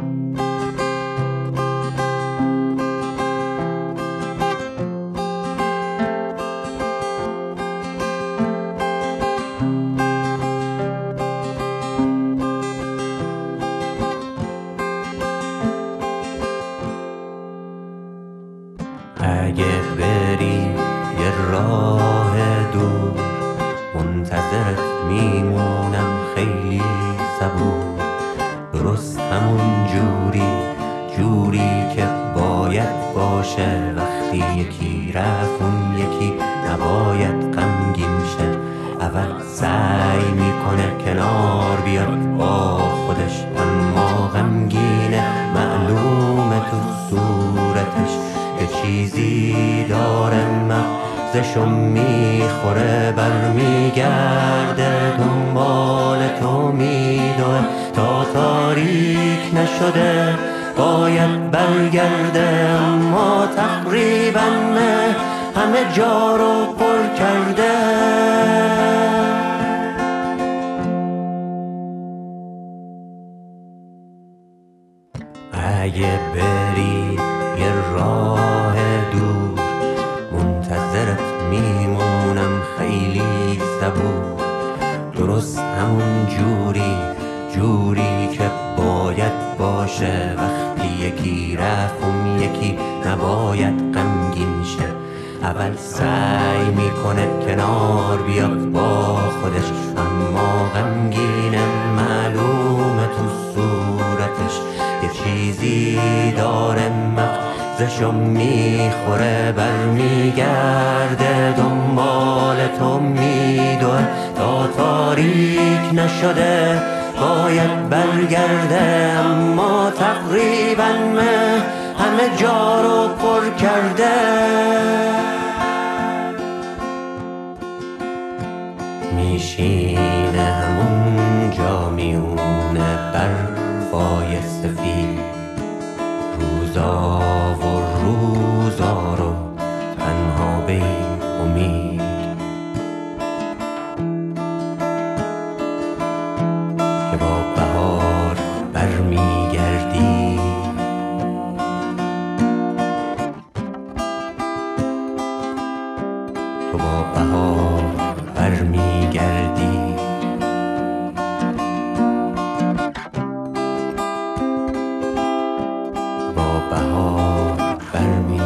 اگه بری یه راه دور، منتظرت میمونم خیلی صبور. درست همون جوری که باید باشه. وقتی یکی رفت اون یکی نباید غمگین شه. اول سعی میکنه کنار بیاد با خودش، اما غمگینه، معلومه تو صورتش. یه چیزی داره مغزشو میخوره، برمیگرده دنبال تو میدوه تا تاریک نشده. باید برگرده اما تقریبا همه جا رو پر کرده. اگه بری یه راه دور، منتظرت میمونم خیلی صبور. درست همون جوری که باید باشه. وقتی یکی رفت اون یکی نباید غمگین شه. اول سعی میکنه کنار بیاد با خودش، اما غمگینه، معلومه تو صورتش. یه چیزی داره مغزشو میخوره، برمیگرده دنبال تو میدوه تا تاریک نشده. باید برگرده اما تقریبا همه جا رو پر کرده. میشینه همون جا میونه برفای سفید، روزا و روزا رو تنها به این امید که با بهار برمیگردی. تو با بهار برمیگردی. با بهار برمیگردی.